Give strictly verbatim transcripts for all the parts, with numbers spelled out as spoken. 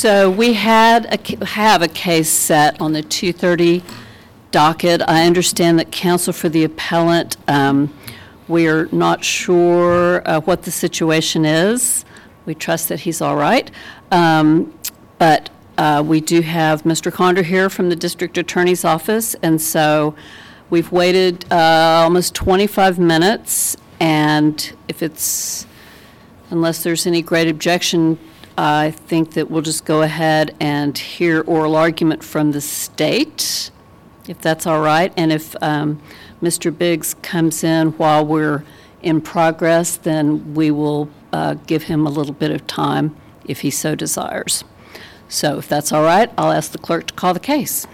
So we had a, have a case set on the two thirty docket. I understand that counsel for the appellant, um, we're not sure uh, what the situation is. We trust that he's all right. Um, but uh, we do have Mister Condor here from the district attorney's office, and so we've waited uh, almost twenty-five minutes, and if it's, unless there's any great objection, I think that we'll just go ahead and hear oral argument from the state, if that's all right. And if um, Mister Biggs comes in while we're in progress, then we will uh, give him a little bit of time if he so desires. So if that's all right, I'll ask the clerk to call the case.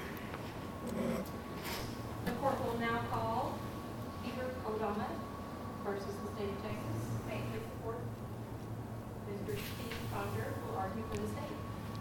The court will now call Peter Kodama versus the state of Texas. May it please the court. Mister Steve Condor will argue for the state.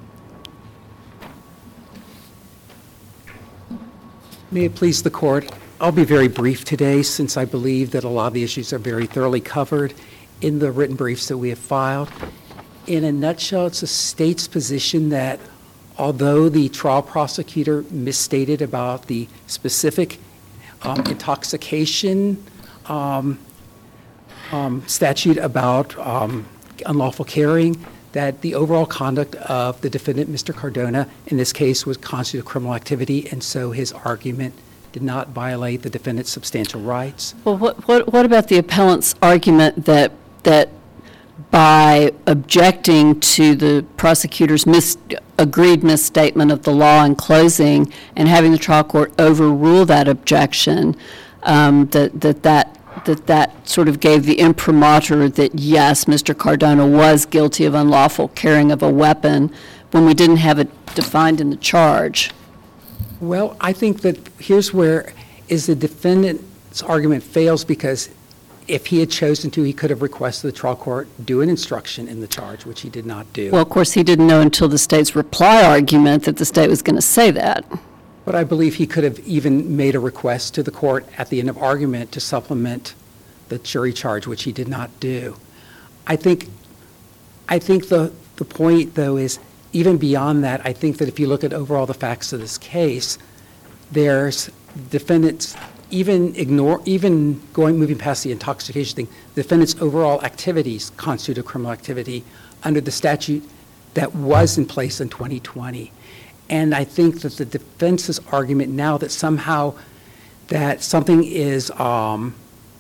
May it please the court, I'll be very brief today since I believe that a lot of the issues are very thoroughly covered in the written briefs that we have filed. In a nutshell, it's the state's position that although the trial prosecutor misstated about the specific um, intoxication um, um, statute about um, unlawful carrying, that the overall conduct of the defendant, Mister Cardona, in this case was constituted criminal activity, and so his argument did not violate the defendant's substantial rights. Well, what, what, what about the appellant's argument that, that by objecting to the prosecutor's mis- agreed misstatement of the law in closing and having the trial court overrule that objection, um, that, that that that that sort of gave the imprimatur that, yes, Mister Cardona was guilty of unlawful carrying of a weapon when we didn't have it defined in the charge? Well, I think that here's where is the defendant's argument fails, because if he had chosen to, he could have requested the trial court do an instruction in the charge, which he did not do. Well, of course, he didn't know until the state's reply argument that the state was going to say that. But I believe he could have even made a request to the court at the end of argument to supplement the jury charge, which he did not do. I think, I think the, the point, though, is even beyond that, I think that if you look at overall the facts of this case, there's defendants, even ignore, even going, moving past the intoxication thing, the defendant's overall activities constitute a criminal activity under the statute that was in place in twenty twenty. And I think that the defense's argument now that somehow that something is um,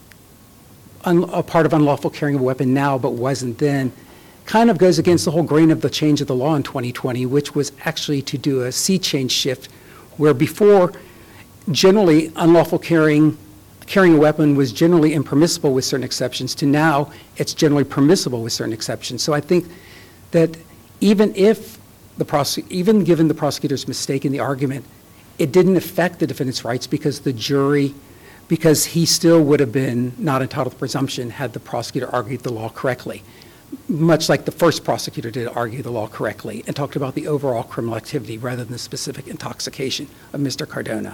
un, a part of unlawful carrying of a weapon now but wasn't then kind of goes against the whole grain of the change of the law in twenty twenty, which was actually to do a sea change shift, where before generally unlawful carrying carrying a weapon was generally impermissible with certain exceptions, to now it's generally permissible with certain exceptions. So I think that even if the prosec- even given the prosecutor's mistake in the argument, it didn't affect the defendant's rights, because the jury, because he still would have been not entitled to presumption had the prosecutor argued the law correctly, much like the first prosecutor did argue the law correctly and talked about the overall criminal activity rather than the specific intoxication of Mister Cardona.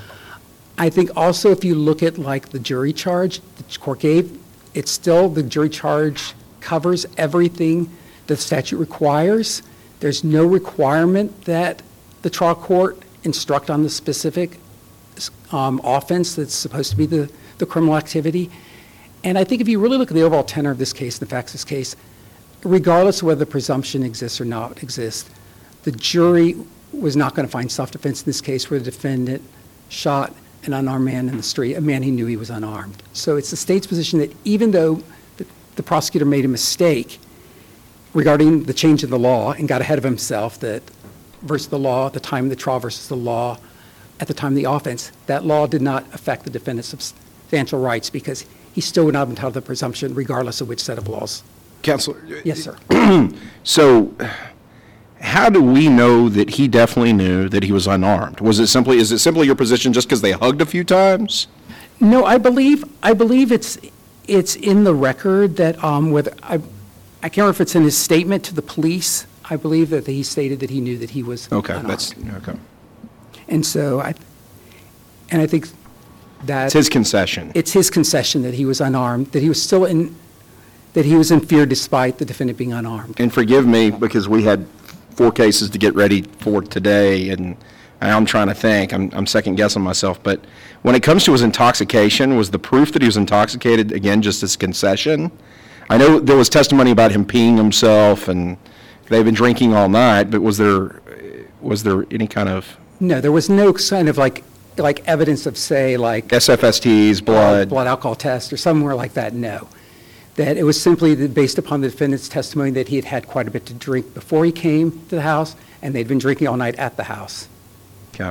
I think also if you look at like the jury charge the court gave, it's still, the jury charge covers everything the statute requires. There's no requirement that the trial court instruct on the specific um, offense that's supposed to be the, the criminal activity. And I think if you really look at the overall tenor of this case, the facts of this case, regardless of whether the presumption exists or not exists, the jury was not going to find self-defense in this case where the defendant shot an unarmed man in the street, a man he knew he was unarmed. So it's the state's position that even though the, the prosecutor made a mistake regarding the change in the law and got ahead of himself, that versus the law at the time of the trial versus the law at the time of the offense, that law did not affect the defendant's substantial rights, because he still would not have been entitled to the presumption regardless of which set of laws. Counselor? Yes, sir. So how do we know that he definitely knew that he was unarmed? Was it simply, is it simply your position just because they hugged a few times? No, I believe, I believe it's, it's in the record that um, whether, I, I can't remember if it's in his statement to the police. I believe that he stated that he knew that he was Okay, unarmed. that's, okay. And so I, and I think that It's his concession. it's his concession that he was unarmed, that he was still in, that he was in fear despite the defendant being unarmed. And forgive me, because we had four cases to get ready for today, and I'm trying to think, I'm, I'm second guessing myself, but when it comes to his intoxication, was the proof that he was intoxicated, again, just his concession? I know there was testimony about him peeing himself, and they've been drinking all night, but was there, was there any kind of No, there was no kind of like, like evidence of, say, like S F S Ts, blood? blood alcohol test or somewhere like that, no. That it was simply that based upon the defendant's testimony that he had had quite a bit to drink before he came to the house, and they'd been drinking all night at the house. Okay.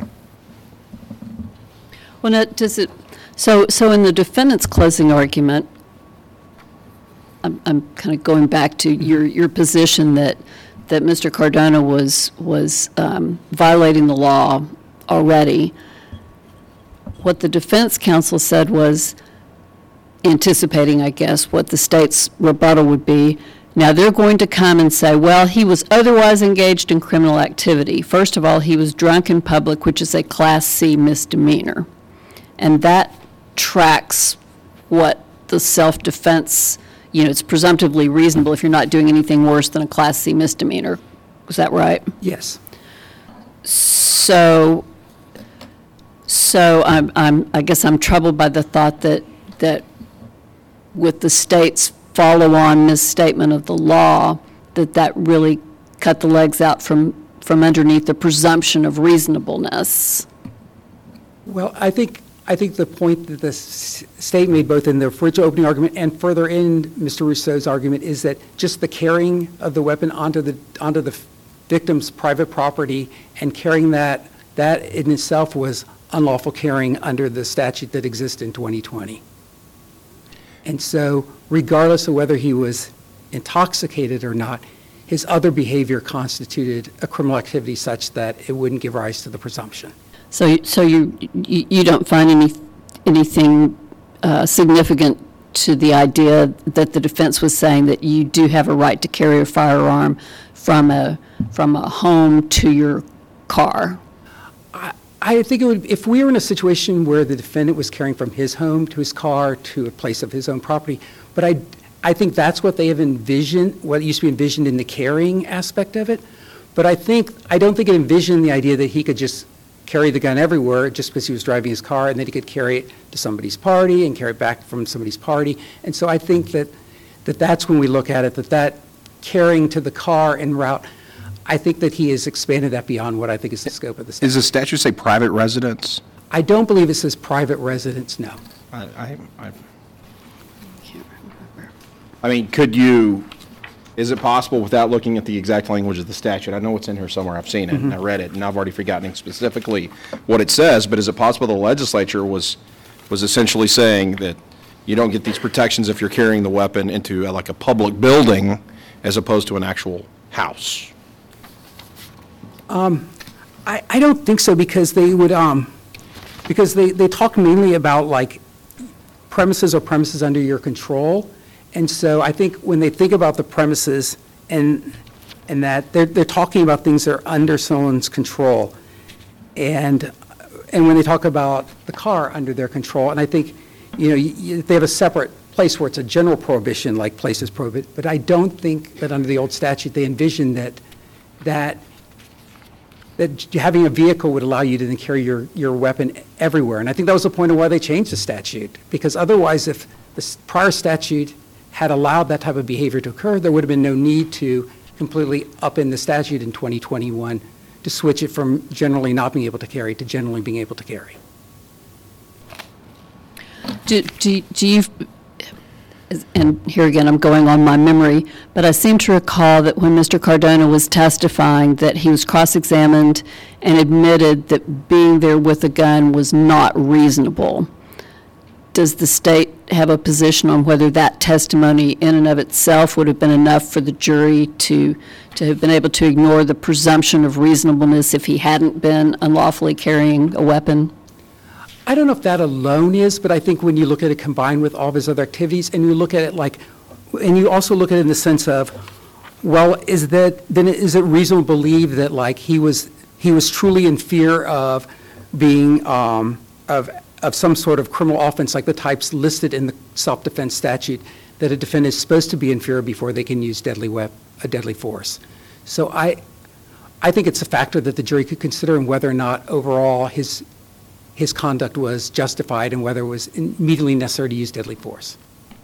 Well, now, does it, so, so in the defendant's closing argument, I'm, I'm kind of going back to your, your position that, that Mister Cardona was, was um, violating the law already. What the defense counsel said was, anticipating, I guess, what the state's rebuttal would be, now they're going to come and say, well, he was otherwise engaged in criminal activity. First of all, he was drunk in public, which is a Class C misdemeanor. And that tracks what the self-defense, you know, it's presumptively reasonable if you're not doing anything worse than a Class C misdemeanor. Was that right? Yes. So, so I'm, I'm, I guess I'm troubled by the thought that, that with the state's follow-on misstatement of the law, that that really cut the legs out from, from underneath the presumption of reasonableness. Well, I think, I think the point that the s- state made both in the original opening argument and further in Mister Rousseau's argument is that just the carrying of the weapon onto the, onto the victim's private property and carrying that, that in itself was unlawful carrying under the statute that exists in twenty twenty. And so regardless of whether he was intoxicated or not, his other behavior constituted a criminal activity such that it wouldn't give rise to the presumption. So, so you, you you don't find any, anything uh, significant to the idea that the defense was saying that you do have a right to carry a firearm from a, from a home to your car? I think it would, if we were in a situation where the defendant was carrying from his home to his car to a place of his own property, but I, I think that's what they have envisioned, what used to be envisioned in the carrying aspect of it. But I think, I don't think it envisioned the idea that he could just carry the gun everywhere just because he was driving his car, and then he could carry it to somebody's party and carry it back from somebody's party. And so I think that, that that's when we look at it, that that carrying to the car en route, I think that he has expanded that beyond what I think is the scope of the statute. Does the statute say private residence? I don't believe it says private residence, no. I, I, I- I mean, could you, is it possible without looking at the exact language of the statute? I know it's in here somewhere, I've seen it, and I read it, and I've already forgotten specifically what it says, but is it possible the legislature was, was essentially saying that you don't get these protections if you're carrying the weapon into uh, like a public building as opposed to an actual house? I, I don't think so, because they would, um, because they, they talk mainly about like premises or premises under your control. And so I think when they think about the premises and, and that, they're, they're talking about things that are under someone's control. And, and when they talk about the car under their control, and I think, you know, you, you- they have a separate place where it's a general prohibition, like places prohibit, but I don't think that under the old statute, they envisioned that, that that having a vehicle would allow you to then carry your, your weapon everywhere. And I think that was the point of why they changed the statute, because otherwise, if the s- prior statute had allowed that type of behavior to occur, there would have been no need to completely upend the statute in twenty twenty-one to switch it from generally not being able to carry to generally being able to carry. Do, do, do you, and here again, I'm going on my memory, but I seem to recall that when Mister Cardona was testifying, that he was cross-examined and admitted that being there with a gun was not reasonable. Does the state have a position on whether that testimony in and of itself would have been enough for the jury to, to have been able to ignore the presumption of reasonableness if he hadn't been unlawfully carrying a weapon? I don't know if that alone is, but I think when you look at it combined with all of his other activities, and you look at it like, and you also look at it in the sense of, well, is that, then is it reasonable to believe that like he was, he was truly in fear of being, um, of, of some sort of criminal offense like the types listed in the self-defense statute that a defendant is supposed to be in fear of before they can use deadly wep, a deadly force. So I, I think it's a factor that the jury could consider in whether or not overall his, his conduct was justified and whether it was immediately necessary to use deadly force.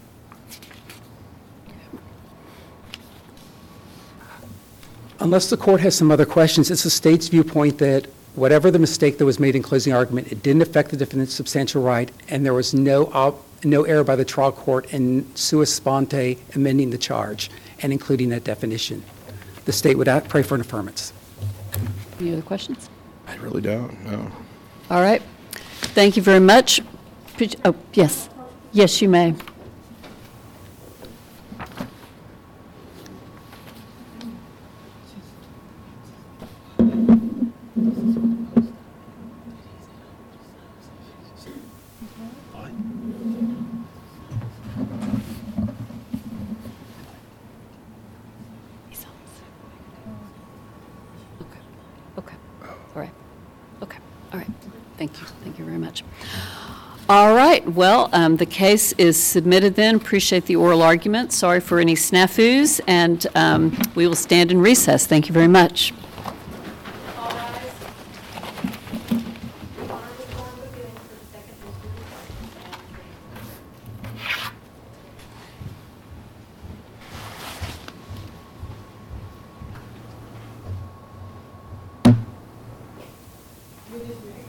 Unless the court has some other questions, it's the state's viewpoint that whatever the mistake that was made in closing argument, it didn't affect the defendant's substantial right, and there was no, op- no error by the trial court in sua sponte amending the charge and including that definition. The state would out- pray for an affirmance. Any other questions? I really don't, no. All right. Thank you very much. Could- Oh, yes. Yes, you may. Okay. Okay. All right. Okay. All right. Thank you. Thank you very much. All right. Well, um, the case is submitted then. Appreciate the oral argument. Sorry for any snafus, and um, we will stand in recess. Thank you very much. All rise. The honorable court of appeals for the second district is adjourned. With this